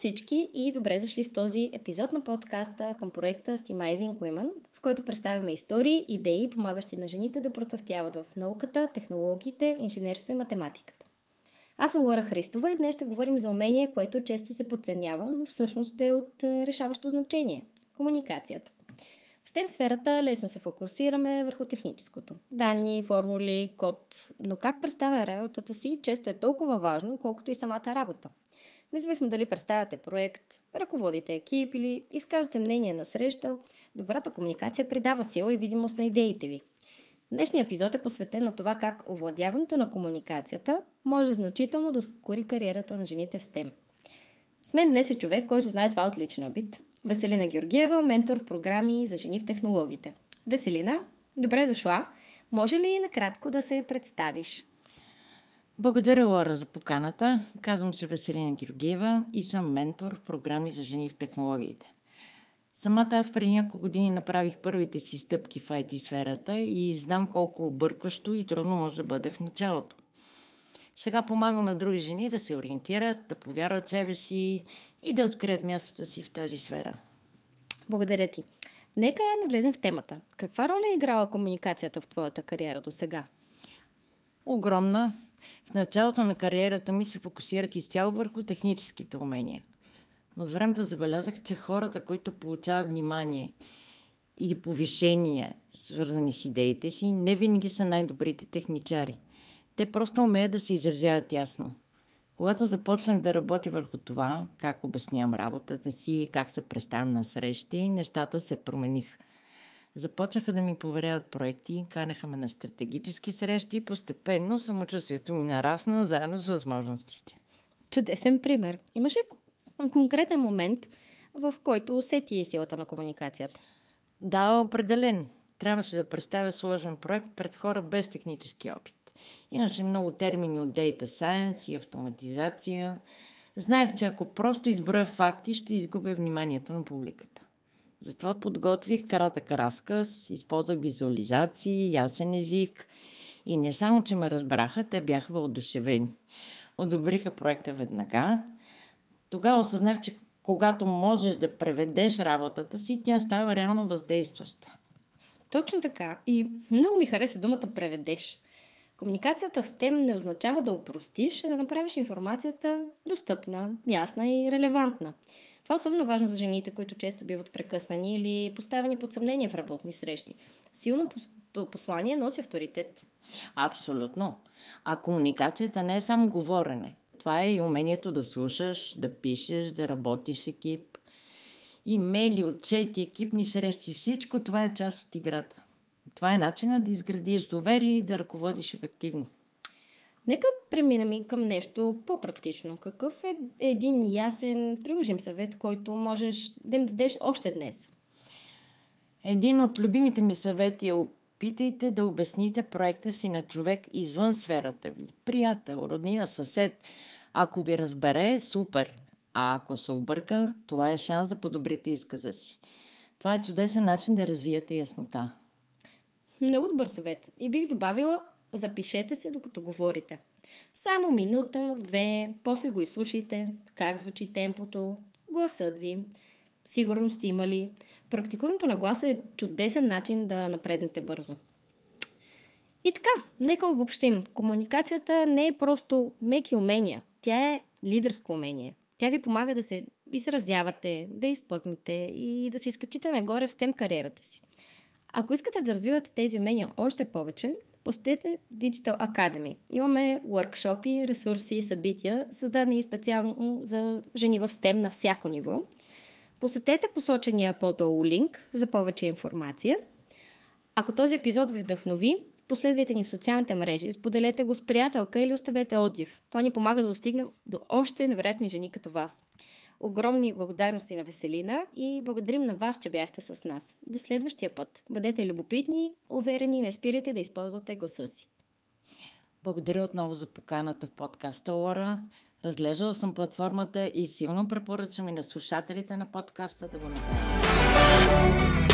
всички и добре дошли в този епизод на подкаста към проекта Stemizing Women, в който представяме истории, идеи, помагащи на жените да процъфтяват в науката, технологиите, инженерство и математиката. Аз съм Лора Христова и днес ще говорим за умение, което често се подценява, но всъщност е от решаващо значение – комуникацията. В STEM сферата лесно се фокусираме върху техническото. Данни, формули, код, но как представя работата си често е толкова важно, колкото и самата работа. Независимо дали представяте проект, ръководите екип или изказвате мнение на среща, добрата комуникация придава сила и видимост на идеите ви. Днешният епизод е посветен на това как овладяването на комуникацията може значително да ускори кариерата на жените в STEM. С мен днес е човек, който знае това от личен опит. Веселина Георгиева, ментор в програми за жени в технологиите. Веселина, добре дошла. Може ли накратко да се представиш? Благодаря, Лора, за поканата. Казвам се Веселина Георгиева и съм ментор в програми за жени в технологиите. Самата аз преди няколко години направих първите си стъпки в IT сферата и знам колко объркващо и трудно може да бъде в началото. Сега помагам на други жени да се ориентират, да повярват в себе си и да открият мястото си в тази сфера. Благодаря ти. Нека навлезем в темата. Каква роля е играла комуникацията в твоята кариера до сега? Огромна. В началото на кариерата ми се фокусирах изцяло върху техническите умения. Но с времето забелязах, че хората, които получават внимание или повишение, свързани с идеите си, не винаги са най-добрите техничари. Те просто умеят да се изразяват ясно. Когато започнах да работя върху това, как обяснявам работата си, как се представям на срещи, нещата се промениха. Започнаха да ми поверяват проекти, канеха ме на стратегически срещи и постепенно самочувствието ми нарасна заедно с възможностите. Чудесен пример. Имаше конкретен момент, в който усети силата на комуникацията? Да, определен. Трябваше да представя сложен проект пред хора без технически опит. Имаше много термини от Data Science и автоматизация. Знаех, че ако просто изброя факти, ще изгубя вниманието на публиката. Затова подготвих кратък разказ, използвах визуализации, ясен език и не само, че ме разбраха, те бяха въодушевени. Одобриха проекта веднага. Тогава осъзнах, че когато можеш да преведеш работата си, тя става реално въздействаща. Точно така. И много ми хареса думата преведеш. Комуникацията в STEM не означава да опростиш, а да направиш информацията достъпна, ясна и релевантна. Това е особено важно за жените, които често биват прекъсвани или поставени под съмнение в работни срещи. Силното послание носи авторитет. Абсолютно. А комуникацията не е само говорене. Това е и умението да слушаш, да пишеш, да работиш с екип. Имейли, отчети, екипни срещи, всичко това е част от играта. Това е начинът да изградиш доверие и да ръководиш ефективно. Нека преминем и към нещо по-практично. Какъв е един ясен, приложим съвет, който можеш да им дадеш още днес? Един от любимите ми съвети е: опитайте да обясните проекта си на човек извън сферата ви. Приятел, роднина, съсед. Ако ви разбере, супер. А ако се обърка, това е шанс да подобрите изказа си. Това е чудесен начин да развиете яснота. Много добър съвет. И бих добавила, запишете се докато говорите. Само минута, две, после го изслушайте, как звучи темпото, гласът ви, сигурност има ли. Практикуването на гласа е чудесен начин да напреднете бързо. И така, нека обобщим. Комуникацията не е просто меки умения. Тя е лидерско умение. Тя ви помага да се изразявате, да изпъкнете и да се изкачите нагоре в STEM кариерата си. Ако искате да развивате тези умения още повече, посетете Digital Academy. Имаме workshop, ресурси и събития, създадени специално за жени в STEM на всяко ниво. Посетете посочения по-долу линк за повече информация. Ако този епизод ви вдъхнови, последвайте ни в социалните мрежи, споделете го с приятелка или оставете отзив. Това ни помага да достигнем до още невероятни жени като вас. Огромни благодарности на Веселина и благодарим на вас, че бяхте с нас. До следващия път. Бъдете любопитни, уверени и не спирайте да използвате гласа си. Благодаря отново за поканата в подкаста, Лора. Разглеждала съм платформата и силно препоръчвам и на слушателите на подкаста да го направят.